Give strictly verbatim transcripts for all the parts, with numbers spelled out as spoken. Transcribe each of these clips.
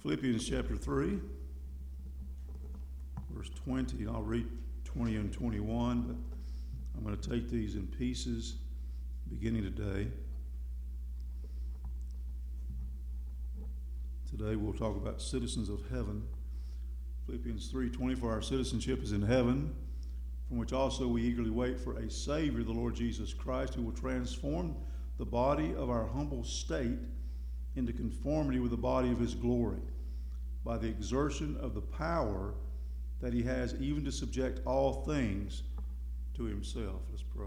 Philippians chapter three, verse twenty. I'll read twenty and twenty-one, but I'm going to take these in pieces beginning today. Today we'll talk about citizens of heaven. Philippians three twenty, for our citizenship is in heaven, from which also we eagerly wait for a Savior, the Lord Jesus Christ, who will transform the body of our humble state into conformity with the body of his glory, by the exertion of the power that he has even to subject all things to himself. Let's pray.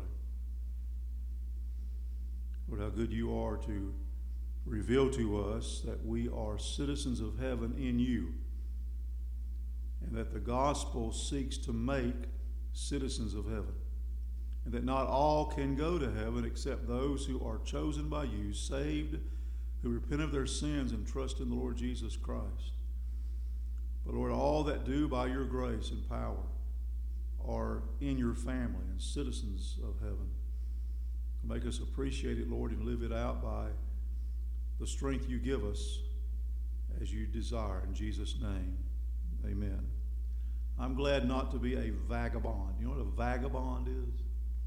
Lord, how good you are to reveal to us that we are citizens of heaven in you, and that the gospel seeks to make citizens of heaven, and that not all can go to heaven except those who are chosen by you, saved, who repent of their sins and trust in the Lord Jesus Christ. But Lord, all that do by your grace and power are in your family and citizens of heaven. Make us appreciate it, Lord, and live it out by the strength you give us as you desire. In Jesus' name, amen. I'm glad not to be a vagabond. You know what a vagabond is?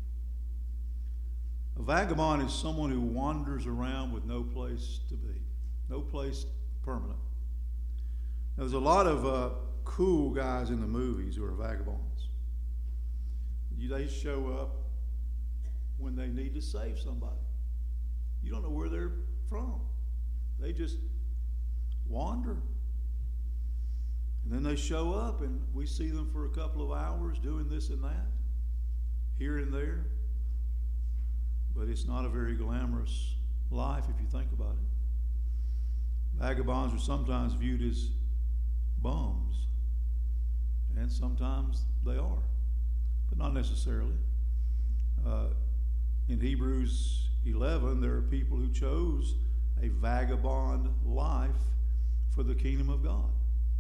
A vagabond is someone who wanders around with no place to be, no place permanent. Now, there's a lot of uh, cool guys in the movies who are vagabonds. They show up when they need to save somebody. You don't know where they're from. They just wander. And then they show up and we see them for a couple of hours doing this and that, here and there. But it's not a very glamorous life if you think about it. Vagabonds are sometimes viewed as bums, and sometimes they are, but not necessarily. Uh, in Hebrews eleven, there are people who chose a vagabond life for the kingdom of God.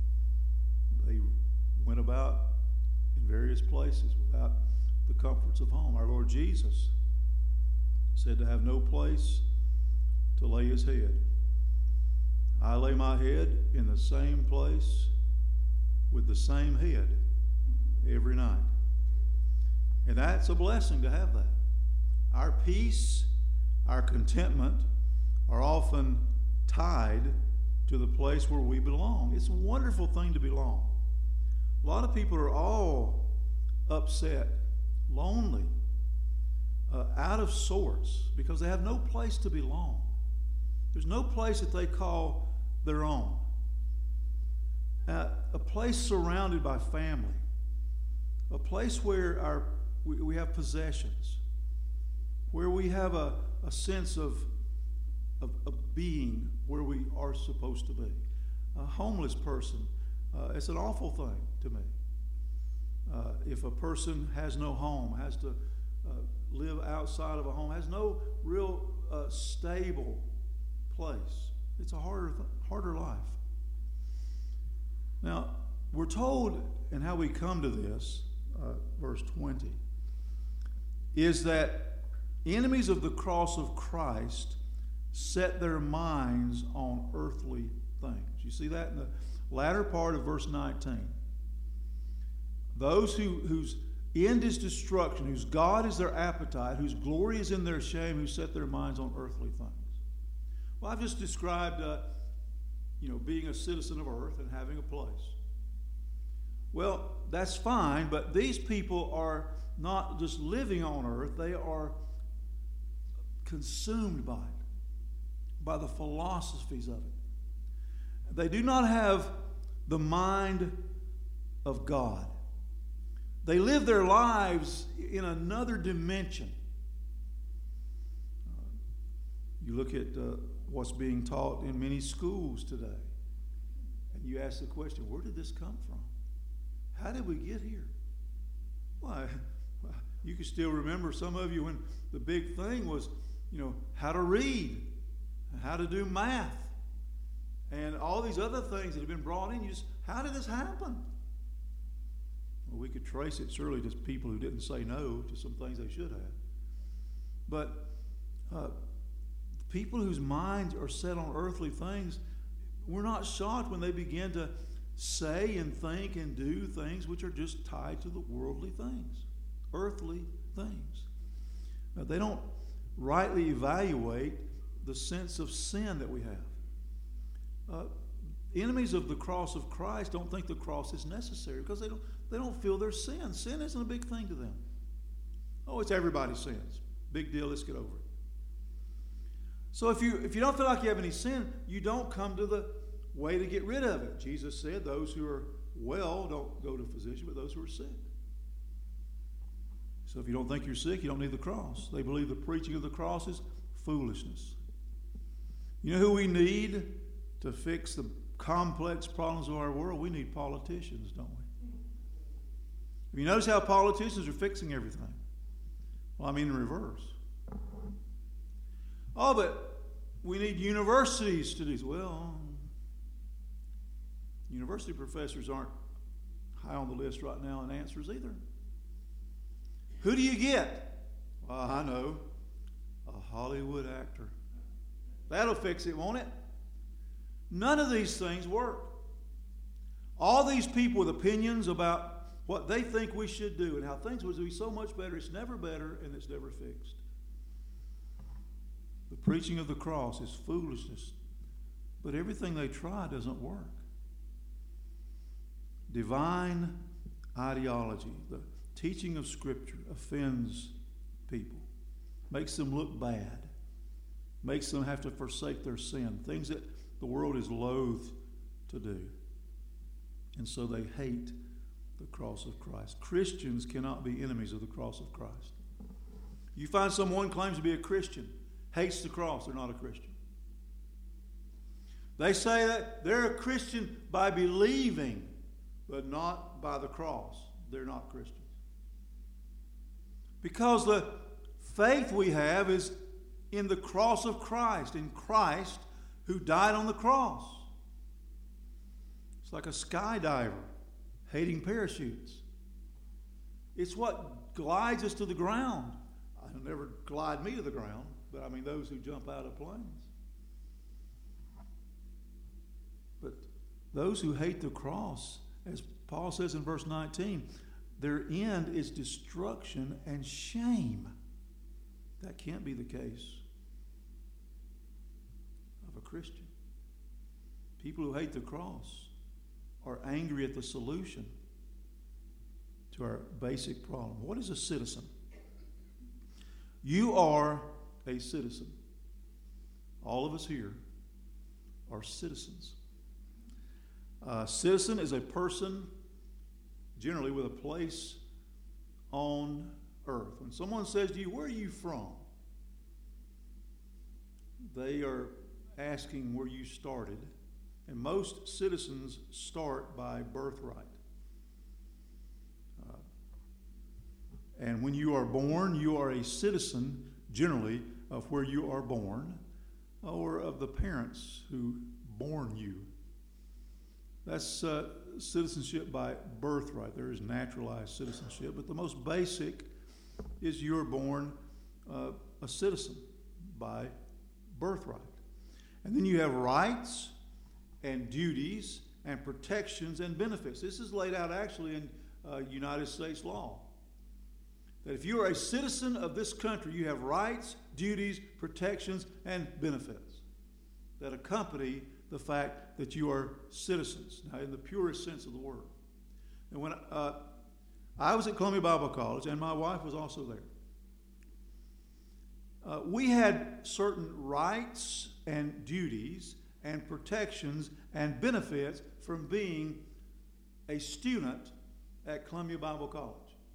They went about in various places without the comforts of home. Our Lord Jesus said to have no place to lay his head. I lay my head in the same place with the same head every night. And that's a blessing to have that. Our peace, our contentment are often tied to the place where we belong. It's a wonderful thing to belong. A lot of people are all upset, lonely, uh, out of sorts because they have no place to belong. There's no place that they call their own. Uh, a place surrounded by family. A place where our we, we have possessions. Where we have a, a sense of, of, of being where we are supposed to be. A homeless person, uh, it's an awful thing to me. Uh, if a person has no home, has to uh, live outside of a home, has no real uh, stable place, it's a harder, th- harder life. Now, we're told, and how we come to this, uh, verse twenty, is that enemies of the cross of Christ set their minds on earthly things. You see that in the latter part of verse nineteen. Those who, whose end is destruction, whose God is their appetite, whose glory is in their shame, who set their minds on earthly things. Well, I've just described, uh, you know, being a citizen of earth and having a place. Well, that's fine, but these people are not just living on earth, they are consumed by it, by the philosophies of it. They do not have the mind of God. They live their lives in another dimension. Uh, you look at uh, what's being taught in many schools today, and you ask the question, where did this come from? How did we get here? Why, you can still remember, some of you, when the big thing was, you know, how to read, how to do math, and all these other things that have been brought in. You just, how did this happen? Well, we could trace it surely to people who didn't say no to some things they should have. But uh, people whose minds are set on earthly things, We're not shocked when they begin to say and think and do things which are just tied to the worldly things, earthly things. Now, they don't rightly evaluate the sense of sin that we have. Uh, enemies of the cross of Christ don't think the cross is necessary because they don't, they don't feel their sin. Sin isn't a big thing to them. Oh, it's everybody's sins. Big deal, let's get over it. So if you if you don't feel like you have any sin, you don't come to the way to get rid of it. Jesus said those who are well don't go to a physician, but those who are sick. So if you don't think you're sick, you don't need the cross. They believe the preaching of the cross is foolishness. You know who we need to fix the complex problems of our world? We need politicians, don't we? Have you noticed how politicians are fixing everything? Well, I mean in reverse. Oh, but we need universities to do this. Well, university professors aren't high on the list right now in answers either. Who do you get? Well, I know. A Hollywood actor. That'll fix it, won't it? None of these things work. All these people with opinions about what they think we should do and how things would be so much better, it's never better and it's never fixed. The preaching of the cross is foolishness, but everything they try doesn't work. Divine ideology, the teaching of Scripture, offends people, makes them look bad, makes them have to forsake their sin, things that the world is loath to do. And so they hate the cross of Christ. Christians cannot be enemies of the cross of Christ. You find someone claims to be a Christian, hates the cross, they're not a Christian. They say that they're a Christian by believing, but not by the cross. They're not Christians. Because the faith we have is in the cross of Christ, in Christ who died on the cross. It's like a skydiver hating parachutes. It's what glides us to the ground. It'll never glide me to the ground, but I mean those who jump out of planes. But those who hate the cross, as Paul says in verse nineteen, their end is destruction and shame. That can't be the case of a Christian. People who hate the cross are angry at the solution to our basic problem. What is a citizen? You are a citizen. All of us here are citizens. A citizen is a person generally with a place on earth. When someone says to you, where are you from? They are asking where you started. And most citizens start by birthright. Uh, and when you are born, you are a citizen, generally, of where you are born, or of the parents who born you. That's uh, citizenship by birthright. There is naturalized citizenship, but the most basic is you're born uh, a citizen by birthright. And then you have rights and duties and protections and benefits. This is laid out actually in uh, United States law. That if you are a citizen of this country, you have rights, duties, protections, and benefits that accompany the fact that you are citizens, now in the purest sense of the word. And when uh, I was at Columbia Bible College, and my wife was also there, uh, we had certain rights and duties and protections and benefits from being a student at Columbia Bible College.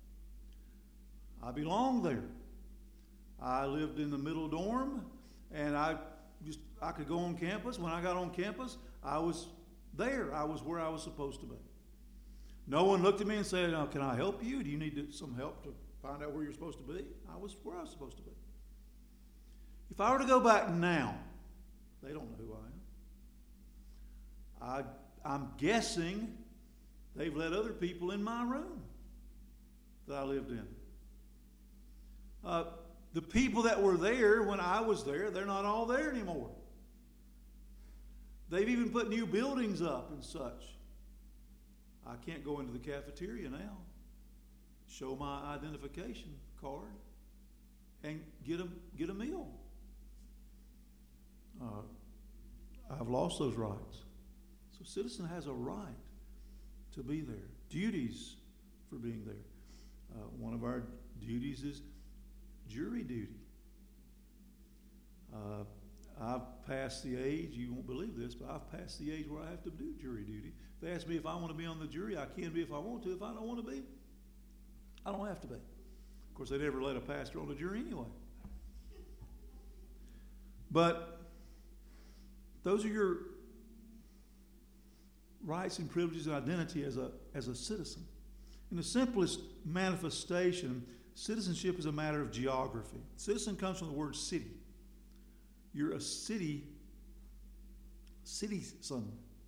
I belonged there. I lived in the middle dorm, and I just I could go on campus. When I got on campus, I was there. I was where I was supposed to be. No one looked at me and said, oh, can I help you? Do you need some help to find out where you're supposed to be? I was where I was supposed to be. If I were to go back now, they don't know who I am. I, I'm guessing they've let other people in my room that I lived in. Uh, the people that were there when I was there, they're not all there anymore. They've even put new buildings up and such. I can't go into the cafeteria now, show my identification card, and get a, get a meal. Uh, I've lost those rights. So a citizen has a right to be there. Duties for being there. Uh, one of our duties is jury duty. Uh, I've passed the age, you won't believe this, but I've passed the age where I have to do jury duty. If they ask me if I want to be on the jury, I can be if I want to. If I don't want to be, I don't have to be. Of course, they never let a pastor on the jury anyway. But those are your rights and privileges and identity as a, as a citizen. In the simplest manifestation, citizenship is a matter of geography. Citizen comes from the word city. You're a city, citizen,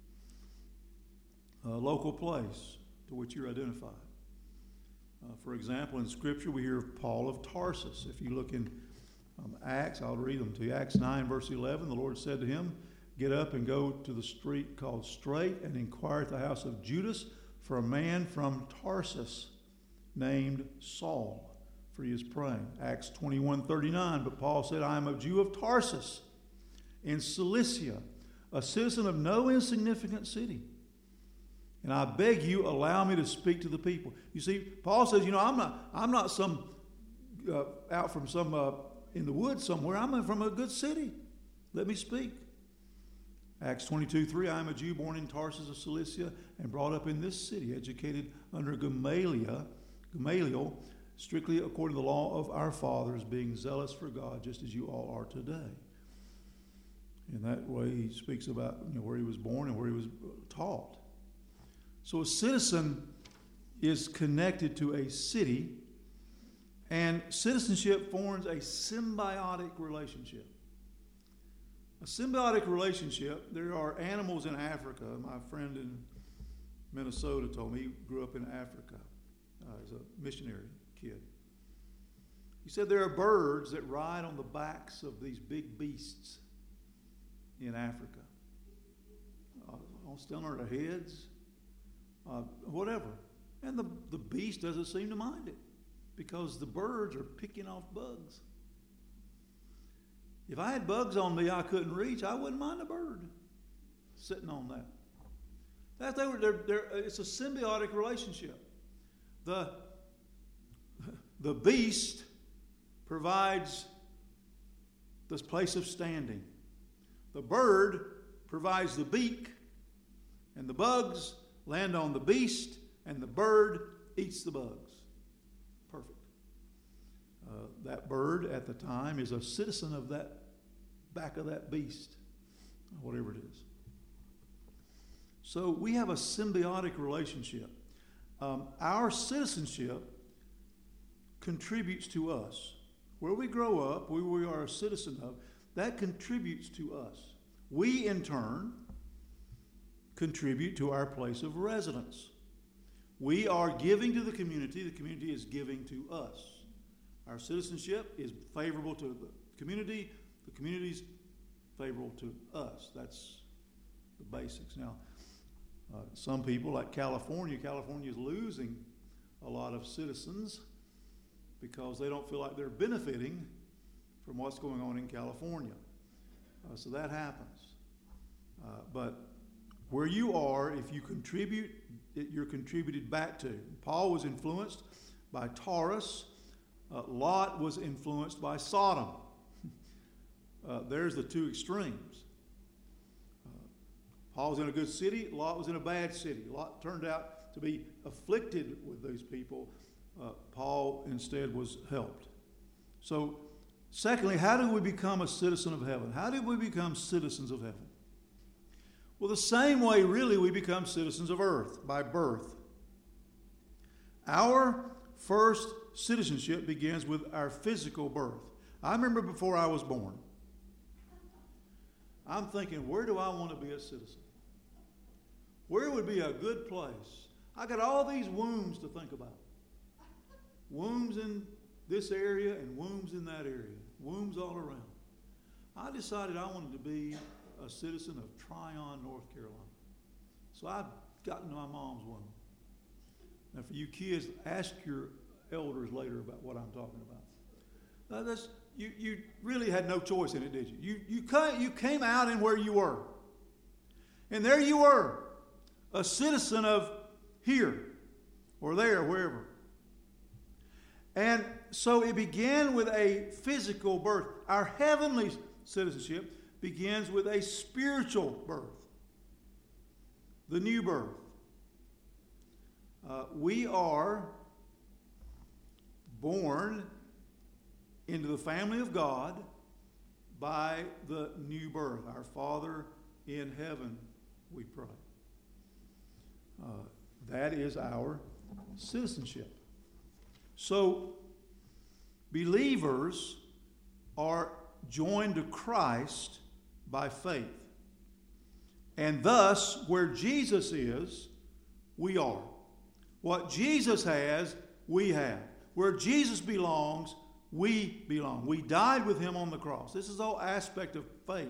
a local place to which you're identified. Uh, for example, in Scripture, we hear of Paul of Tarsus. If you look in um, Acts, I'll read them to you. Acts nine, verse eleven, the Lord said to him, "Get up and go to the street called Straight and inquire at the house of Judas for a man from Tarsus named Saul, for he is praying." Acts twenty-one, thirty-nine, but Paul said, "I am a Jew of Tarsus in Cilicia, a citizen of no insignificant city. And I beg you, allow me to speak to the people." You see, Paul says, you know, I'm not, I'm not some, uh, out from some, uh, in the woods somewhere. I'm from a good city. Let me speak. Acts twenty-two, three, "I am a Jew born in Tarsus of Cilicia and brought up in this city, educated under Gamaliel, Gamaliel, strictly according to the law of our fathers, being zealous for God, just as you all are today." In that way, he speaks about, you know, where he was born and where he was taught. So a citizen is connected to a city, and citizenship forms a symbiotic relationship. A symbiotic relationship, there are animals in Africa. My friend in Minnesota told me he grew up in Africa uh, as a missionary kid. He said there are birds that ride on the backs of these big beasts in Africa. Uh, on still on their heads, uh, whatever. And the, the beast doesn't seem to mind it because the birds are picking off bugs. If I had bugs on me I couldn't reach, I wouldn't mind a bird sitting on that. That they were, they're, they're, it's a symbiotic relationship. The, the beast provides this place of standing. The bird provides the beak, and the bugs land on the beast, and the bird eats the bugs. Perfect. Uh, that bird at the time is a citizen of that back of that beast, whatever it is. So we have a symbiotic relationship. Um, our citizenship contributes to us. Where we grow up, where we are a citizen of, that contributes to us. We, in turn, contribute to our place of residence. We are giving to the community. The community is giving to us. Our citizenship is favorable to the community. The community is favorable to us. That's the basics. Now, uh, some people, like California, California is losing a lot of citizens because they don't feel like they're benefiting from what's going on in California. Uh, so that happens. Uh, but where you are, if you contribute, it, you're contributed back to. Paul was influenced by Taurus. Uh, Lot was influenced by Sodom. uh, there's the two extremes. Uh, Paul was in a good city. Lot was in a bad city. Lot turned out to be afflicted with those people. Uh, Paul instead was helped. So, secondly, how do we become a citizen of heaven? How did we become citizens of heaven? Well, the same way, really, we become citizens of earth, by birth. Our first citizenship begins with our physical birth. I remember before I was born, I'm thinking, where do I want to be a citizen? Where would be a good place? I got all these wombs to think about. Wombs in this area and wombs in that area. Wombs all around. I decided I wanted to be a citizen of Tryon, North Carolina. So I've gotten to my mom's one. Now, for you kids, ask your elders later about what I'm talking about. Now, that's, you, you really had no choice in it, did you? You, you, came, you came out in where you were. And there you were, a citizen of here or there, wherever. And so it began with a physical birth. Our heavenly citizenship begins with a spiritual birth, the new birth. Uh, we are born into the family of God by the new birth. Our Father in heaven, we pray. Uh, that is our citizenship. So, believers are joined to Christ by faith. And thus, where Jesus is, we are. What Jesus has, we have. Where Jesus belongs, we belong. We died with him on the cross. This is all aspect of faith.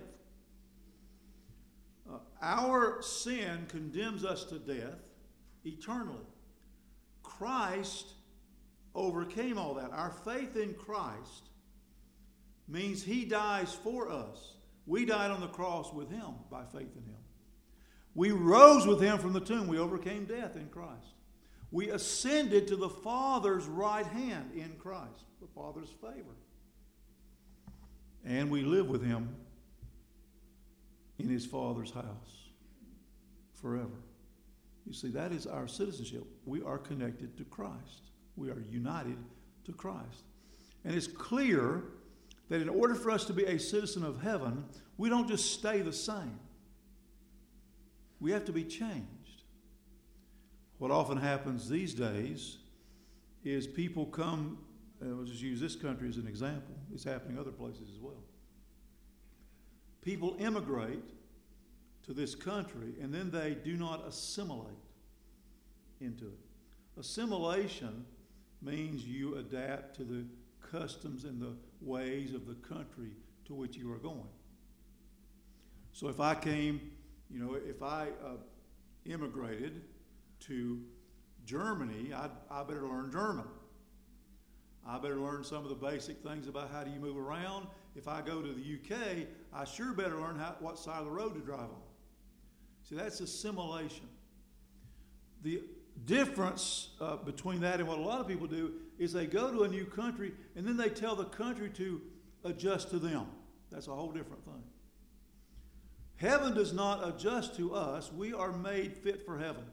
Uh, our sin condemns us to death eternally. Christ overcame all that. Our faith in Christ means he dies for us. We died on the cross with him by faith in him. We rose with him from the tomb. We overcame death in Christ. We ascended to the Father's right hand in Christ, the Father's favor. And we live with him in his Father's house forever. You see, that is our citizenship. We are connected to Christ. We are united to Christ. And it's clear that in order for us to be a citizen of heaven, we don't just stay the same. We have to be changed. What often happens these days is people come, and we'll just use this country as an example. It's happening other places as well. People immigrate to this country and then they do not assimilate into it. Assimilation means you adapt to the customs and the ways of the country to which you are going. So if I came, you know, if I uh, immigrated to Germany, I, I better learn German. I better learn some of the basic things about how do you move around. If I go to the U K, I sure better learn how, what side of the road to drive on. See, that's assimilation. The difference uh, between that and what a lot of people do is they go to a new country and then they tell the country to adjust to them. That's a whole different thing. Heaven does not adjust to us. We are made fit for heaven.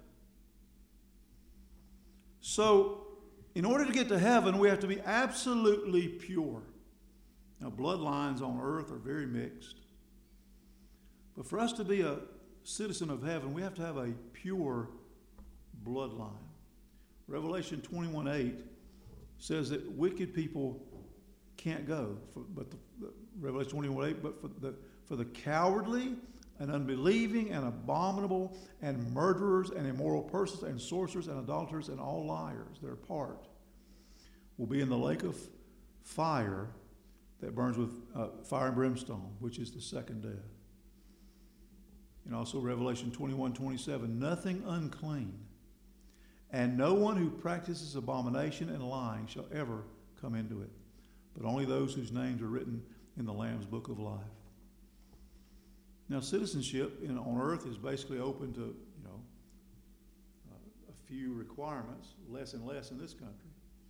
So, in order to get to heaven, we have to be absolutely pure. Now, bloodlines on earth are very mixed. But for us to be a citizen of heaven, we have to have a pure bloodline. Revelation twenty-one eight says that wicked people can't go, for, but the, the, Revelation twenty-one eight, but for the, for the cowardly and unbelieving and abominable and murderers and immoral persons and sorcerers and idolaters and all liars, their part will be in the lake of fire that burns with uh, fire and brimstone, which is the second death. And also Revelation twenty-one twenty-seven, nothing unclean and no one who practices abomination and lying shall ever come into it, but only those whose names are written in the Lamb's book of life. Now, citizenship in, on earth is basically open to, you know, uh, a few requirements, less and less in this country.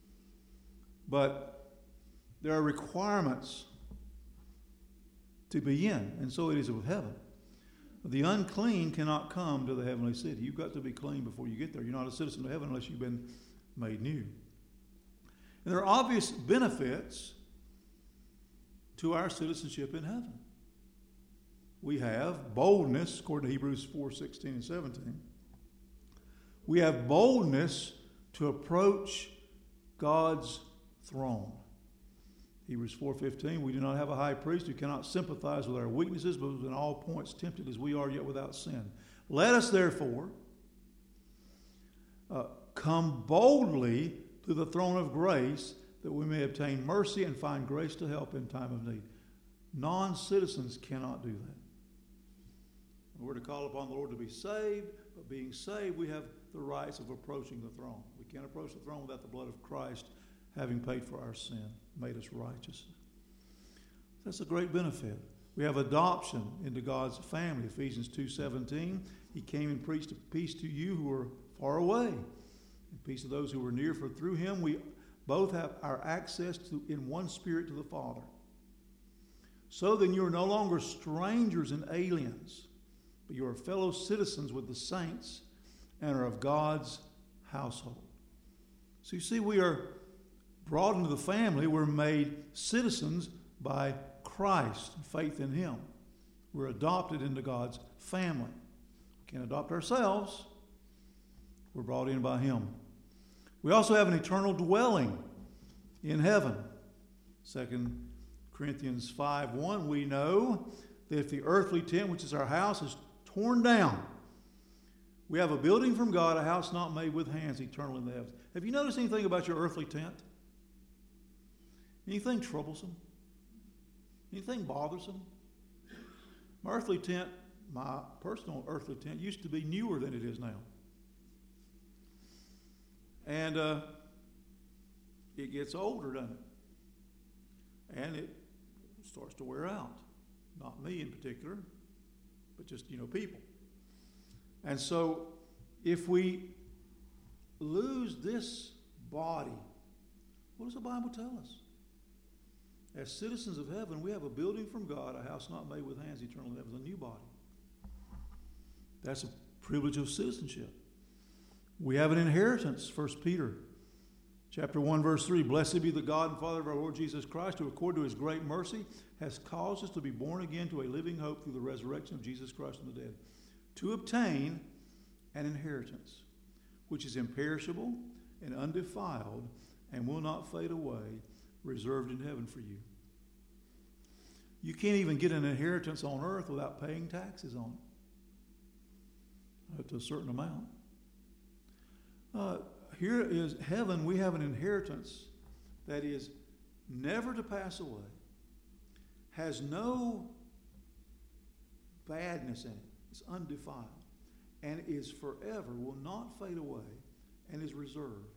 But there are requirements to be in, and so it is with heaven. The unclean cannot come to the heavenly city. You've got to be clean before you get there. You're not a citizen of heaven unless you've been made new. And there are obvious benefits to our citizenship in heaven. We have boldness, according to Hebrews four sixteen and seventeen. We have boldness to approach God's throne. Hebrews four fifteen, we do not have a high priest who cannot sympathize with our weaknesses, but who is in all points tempted as we are, yet without sin. Let us therefore uh, come boldly to the throne of grace that we may obtain mercy and find grace to help in time of need. Non-citizens cannot do that. to call upon the Lord to be saved, but being saved, we have the rights of approaching the throne. We can't approach the throne without the blood of Christ having paid for our sin, made us righteous. That's a great benefit. We have adoption into God's family. Ephesians two seventeen, He came and preached peace to you who are far away, and peace to those who were near, for through Him we both have our access to, in one Spirit, to the Father. So then you are no longer strangers and aliens, but you are fellow citizens with the saints and are of God's household. So you see, we are brought into the family. We're made citizens by Christ, faith in Him. We're adopted into God's family. We can't adopt ourselves. We're brought in by Him. We also have an eternal dwelling in heaven. Second Corinthians five one, we know that if the earthly tent, which is our house, is torn down, we have a building from God, a house not made with hands, eternal in the heavens. Have you noticed anything about your earthly tent? Anything troublesome? Anything bothersome? My earthly tent, my personal earthly tent, used to be newer than it is now. And uh, it gets older, doesn't it? And it starts to wear out. Not me in particular, but just, you know, people. And so if we lose this body, what does the Bible tell us? As citizens of heaven, we have a building from God, a house not made with hands, eternal in heaven, a new body. That's a privilege of citizenship. We have an inheritance, First Peter chapter one, verse three. Blessed be the God and Father of our Lord Jesus Christ, who according to His great mercy has caused us to be born again to a living hope through the resurrection of Jesus Christ from the dead, to obtain an inheritance, which is imperishable and undefiled and will not fade away, reserved in heaven for you. You can't even get an inheritance on earth without paying taxes on it, up to a certain amount. Uh, here is heaven. We have an inheritance that is never to pass away, has no badness in it, it's undefiled, and is forever, will not fade away, and is reserved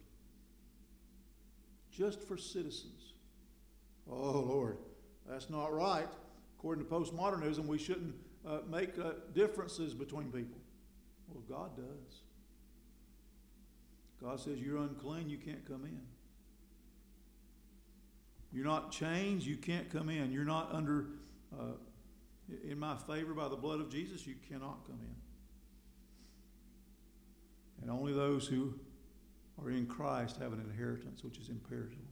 just for citizens. Oh, Lord, that's not right. According to postmodernism, we shouldn't uh, make uh, differences between people. Well, God does. God says you're unclean, you can't come in. You're not changed, you can't come in. You're not under, uh, in my favor by the blood of Jesus, you cannot come in. And only those who are in Christ have an inheritance, which is imperishable.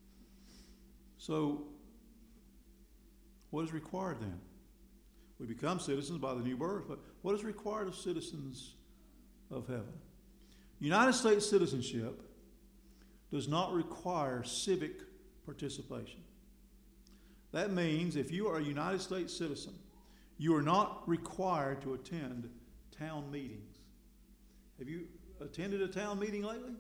So, what is required then? We become citizens by the new birth, but what is required of citizens of heaven? United States citizenship does not require civic participation. That means if you are a United States citizen, you are not required to attend town meetings. Have you attended a town meeting lately?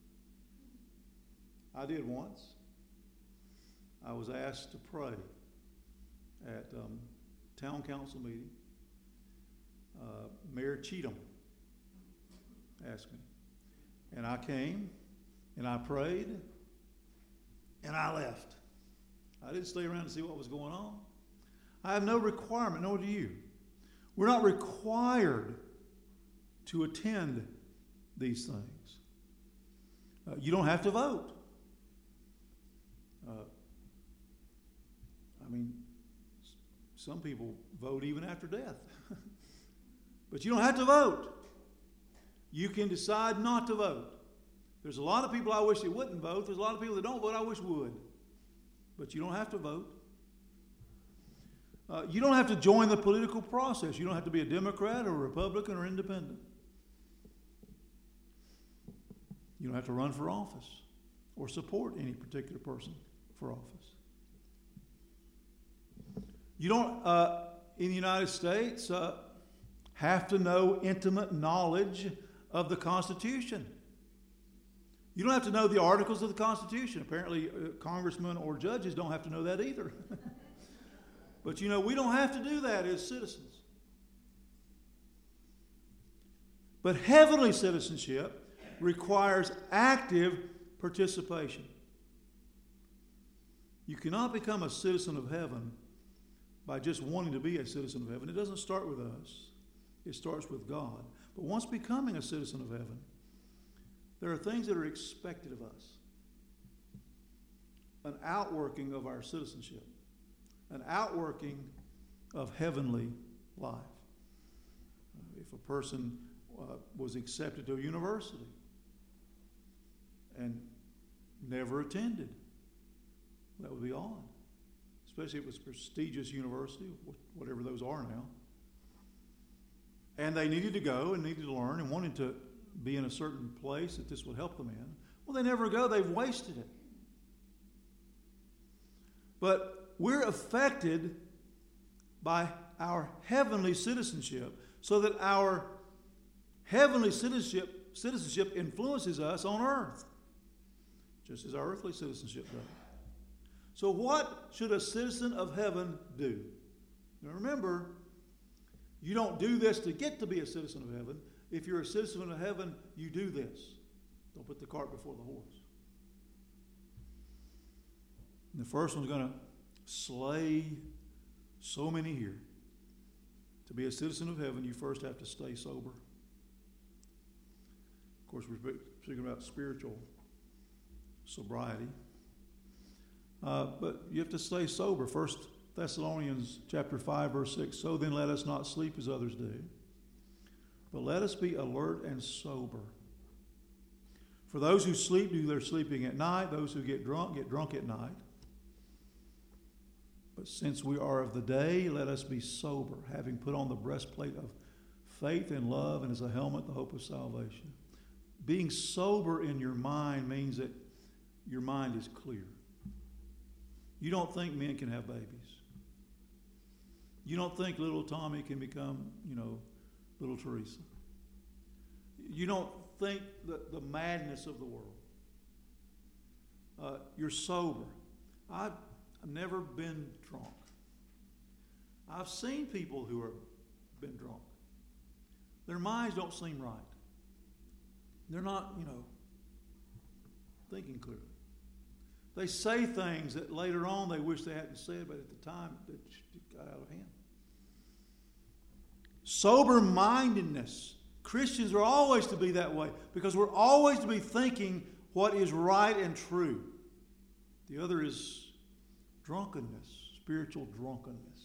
I did once. I was asked to pray at um, town council meeting. Uh, Mayor Cheatham asked me. And I came, and I prayed, and I left. I didn't stay around to see what was going on. I have no requirement, nor do you. We're not required to attend these things. Uh, you don't have to vote. Uh, I mean, some people vote even after death. But you don't have to vote. You can decide not to vote. There's a lot of people I wish they wouldn't vote. There's a lot of people that don't vote I wish would. But you don't have to vote. Uh, you don't have to join the political process. You don't have to be a Democrat or a Republican or independent. You don't have to run for office or support any particular person for office. You don't, uh, in the United States, uh, have to know intimate knowledge of the Constitution. You don't have to know the articles of the Constitution. Apparently, uh, congressmen or judges don't have to know that either. But you know, we don't have to do that as citizens. But heavenly citizenship requires active participation. You cannot become a citizen of heaven by just wanting to be a citizen of heaven. It doesn't start with us. It starts with God. But once becoming a citizen of heaven, there are things that are expected of us. An outworking of our citizenship. An outworking of heavenly life. Uh, if a person uh, was accepted to a university and never attended, that would be odd. Especially if it was a prestigious university, whatever those are now. And they needed to go and needed to learn and wanted to be in a certain place that this would help them in. Well, they never go. They've wasted it. But we're affected by our heavenly citizenship so that our heavenly citizenship, citizenship influences us on earth, just as our earthly citizenship does. So what should a citizen of heaven do? Now remember, you don't do this to get to be a citizen of heaven. If you're a citizen of heaven, you do this. Don't put the cart before the horse. And the first one's going to slay so many here. To be a citizen of heaven, you first have to stay sober. Of course, we're speaking about spiritual sobriety. Uh, but you have to stay sober. First Thessalonians chapter five, verse six. So then let us not sleep as others do, but let us be alert and sober. For those who sleep do their sleeping at night. Those who get drunk get drunk at night. But since we are of the day, let us be sober, having put on the breastplate of faith and love, and as a helmet, the hope of salvation. Being sober in your mind means that your mind is clear. You don't think men can have babies. You don't think little Tommy can become, you know, little Teresa. You don't think the, the madness of the world. Uh, you're sober. I've, I've never been drunk. I've seen people who have been drunk. Their minds don't seem right. They're not, you know, thinking clearly. They say things that later on they wish they hadn't said, but at the time it got out of hand. Sober-mindedness. Christians are always to be that way because we're always to be thinking what is right and true. The other is drunkenness, spiritual drunkenness.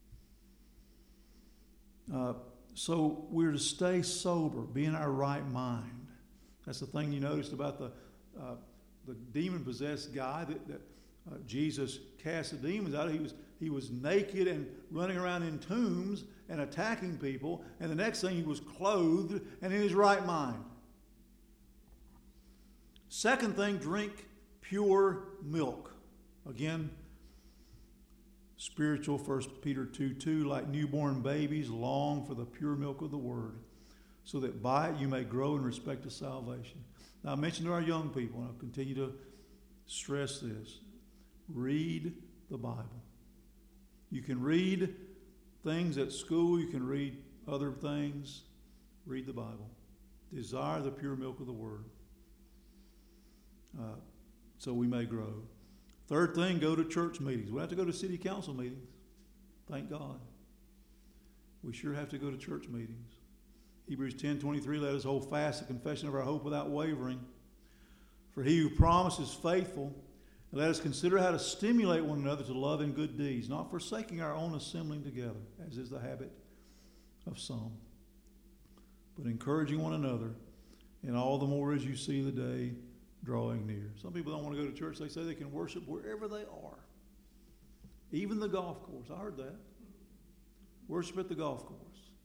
Uh, so we're to stay sober, be in our right mind. That's the thing you noticed about the uh, the demon-possessed guy that, that uh, Jesus cast the demons out of. He was, he was naked and running around in tombs and attacking people. And the next thing, he was clothed and in his right mind. Second thing, drink pure milk. Again, spiritual, First Peter two two, like newborn babies, long for the pure milk of the word, so that by it you may grow in respect to salvation. Now, I mentioned to our young people, and I'll continue to stress this, read the Bible. You can read things at school. You can read other things. Read the Bible. Desire the pure milk of the Word, uh, so we may grow. Third thing, go to church meetings. We don't have to go to city council meetings. Thank God. We sure have to go to church meetings. Hebrews ten twenty-three, let us hold fast the confession of our hope without wavering. For he who promises is faithful. And let us consider how to stimulate one another to love and good deeds, not forsaking our own assembling together, as is the habit of some, but encouraging one another, and all the more as you see the day drawing near. Some people don't want to go to church. They say they can worship wherever they are, even the golf course. I heard that. Worship at the golf course.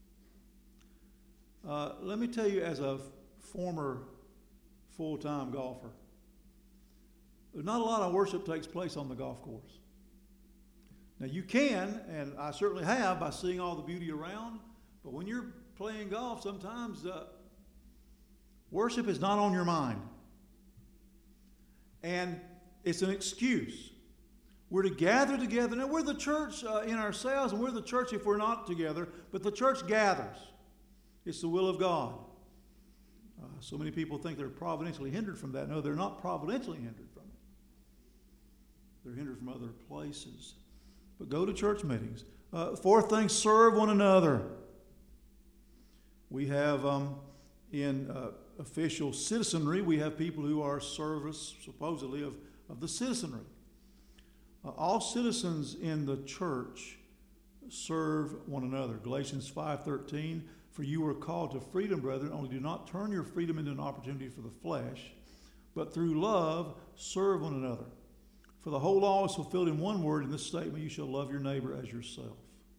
Uh, let me tell you, as a former full-time golfer, not a lot of worship takes place on the golf course. Now you can, and I certainly have, by seeing all the beauty around, but when you're playing golf, sometimes uh, worship is not on your mind. And it's an excuse. We're to gather together. Now we're the church uh, in ourselves, and we're the church if we're not together, but the church gathers. It's the will of God. Uh, so many people think they're providentially hindered from that. No, they're not providentially hindered from it. They're hindered from other places. But go to church meetings. Uh, fourth thing, serve one another. We have um, in uh, official citizenry, we have people who are service, supposedly, of, of the citizenry. Uh, all citizens in the church serve one another. Galatians five thirteen, for you are called to freedom, brethren, only do not turn your freedom into an opportunity for the flesh, but through love serve one another. For the whole law is fulfilled in one word in this statement, you shall love your neighbor as yourself.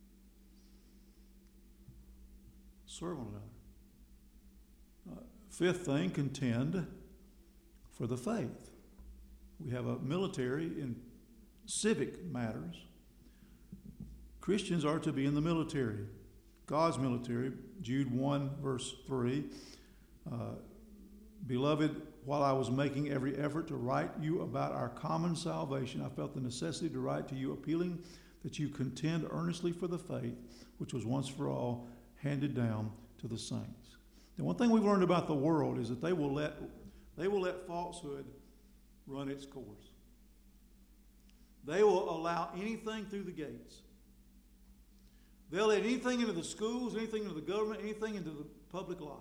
Serve one another. Uh, fifth thing, contend for the faith. We have a military in civic matters. Christians are to be in the military, God's military. Jude one, verse three. Uh, Beloved, while I was making every effort to write you about our common salvation, I felt the necessity to write to you, appealing that you contend earnestly for the faith which was once for all handed down to the saints. And one thing we've learned about the world is that they will let they will let falsehood run its course. They will allow anything through the gates. They'll let anything into the schools, anything into the government, anything into the public life.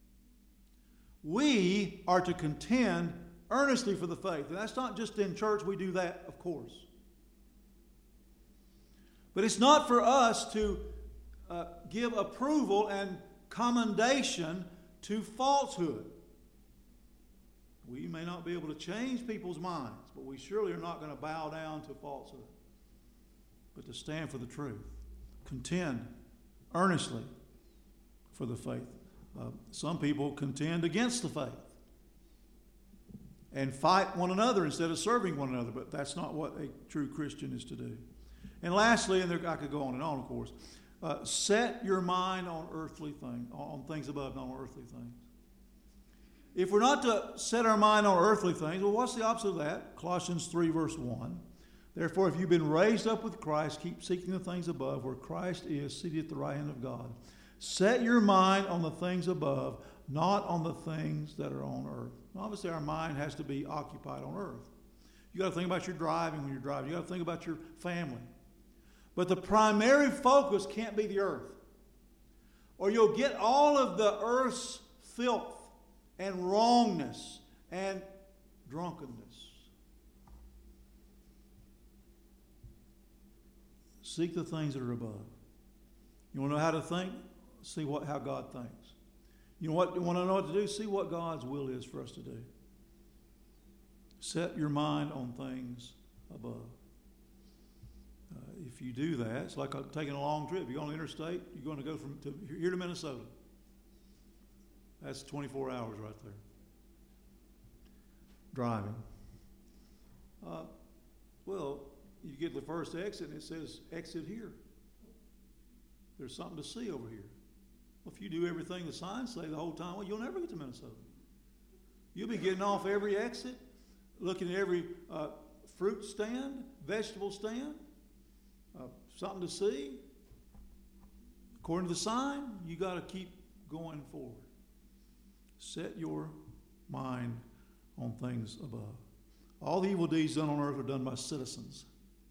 We are to contend earnestly for the faith. And that's not just in church. We do that, of course. But it's not for us to uh, give approval and commendation to falsehood. We may not be able to change people's minds, but we surely are not going to bow down to falsehood, but to stand for the truth. Contend earnestly for the faith. Uh, some people contend against the faith and fight one another instead of serving one another, but that's not what a true Christian is to do. And lastly, and there, I could go on and on, of course, uh, set your mind on earthly things, on things above, not on earthly things. If we're not to set our mind on earthly things, well, what's the opposite of that? Colossians three, verse one. Therefore, if you've been raised up with Christ, keep seeking the things above, where Christ is seated at the right hand of God. Set your mind on the things above, not on the things that are on earth. Obviously, our mind has to be occupied on earth. You got to think about your driving when you're driving. You got to think about your family. But the primary focus can't be the earth, or you'll get all of the earth's filth and wrongness and drunkenness. Seek the things that are above. You want to know how to think? See what how God thinks. You know what? You want to know what to do? See what God's will is for us to do. Set your mind on things above. Uh, if you do that, it's like taking a long trip. You go on the interstate, you're going to go from to, here to Minnesota. That's twenty-four hours right there. Driving. Uh, well, you get to the first exit and it says, exit here. There's something to see over here. Well, if you do everything the signs say the whole time, well, you'll never get to Minnesota. You'll be getting off every exit, looking at every uh, fruit stand, vegetable stand, uh, something to see. According to the sign, you got to keep going forward. Set your mind on things above. All the evil deeds done on earth are done by citizens.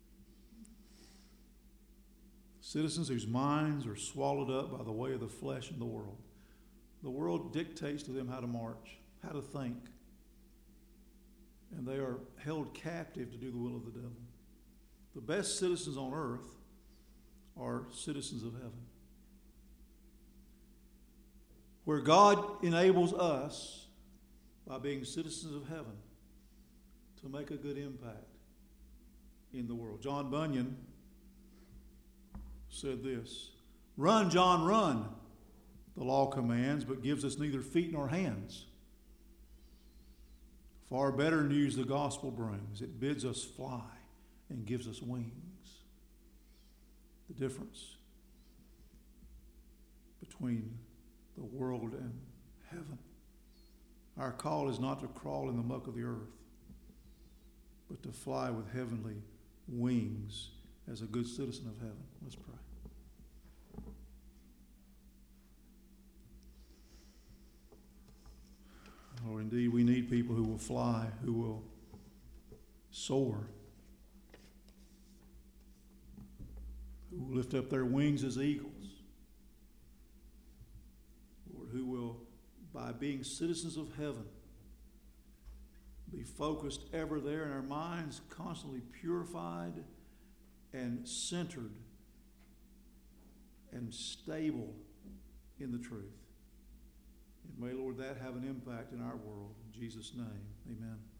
Citizens whose minds are swallowed up by the way of the flesh and the world. The world dictates to them how to march, how to think. And they are held captive to do the will of the devil. The best citizens on earth are citizens of heaven, where God enables us, by being citizens of heaven, to make a good impact in the world. John Bunyan said this, "Run, John, run, the law commands, but gives us neither feet nor hands. Far better news the gospel brings. It bids us fly and gives us wings." The difference between the world and heaven. Our call is not to crawl in the muck of the earth, but to fly with heavenly wings as a good citizen of heaven. Let's pray. indeed we need people who will fly, who will soar, who will lift up their wings as eagles. Lord, who will, by being citizens of heaven, be focused ever there, and our minds constantly purified and centered and stable in the truth. And may, Lord, that have an impact in our world. In Jesus' name, amen.